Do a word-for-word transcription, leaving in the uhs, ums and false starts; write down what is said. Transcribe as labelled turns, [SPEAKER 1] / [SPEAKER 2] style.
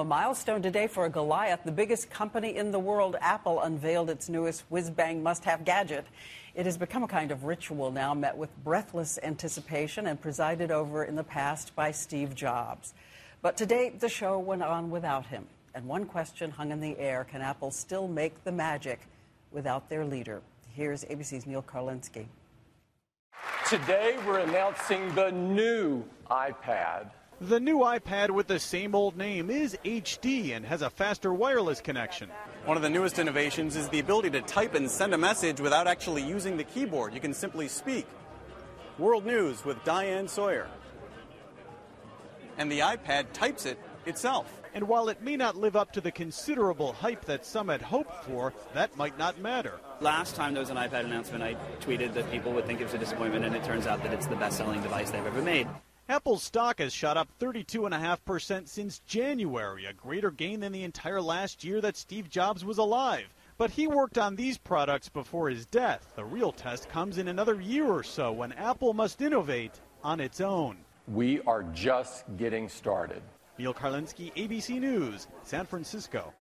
[SPEAKER 1] milestone today for Goliath. The biggest company in the world, Apple, unveiled its newest whiz-bang must-have gadget. It has become a kind of ritual now, met with breathless anticipation and presided over in the past by Steve Jobs. But today, the show went on without him. And one question hung in the air: can Apple still make the magic without their leader? Here's A B C's Neil Karlinsky.
[SPEAKER 2] Today, we're announcing the new iPad.
[SPEAKER 3] The new iPad with the same old name is H D and has a faster wireless connection.
[SPEAKER 4] One of the newest innovations is the ability to type and send a message without actually using the keyboard. You can simply speak. World News with Diane Sawyer. And the iPad types it itself.
[SPEAKER 3] And while it may not live up to the considerable hype that some had hoped for, that might not matter.
[SPEAKER 5] Last time there was an iPad announcement, I tweeted that people would think it was a disappointment, and it turns out that it's the best-selling device they've ever made.
[SPEAKER 3] Apple's stock has shot up thirty-two point five percent since January, a greater gain than the entire last year that Steve Jobs was alive. But he worked on these products before his death. The real test comes in another year or so when Apple must innovate on its own.
[SPEAKER 2] We are just getting started.
[SPEAKER 3] Neil Karlinsky, A B C News, San Francisco.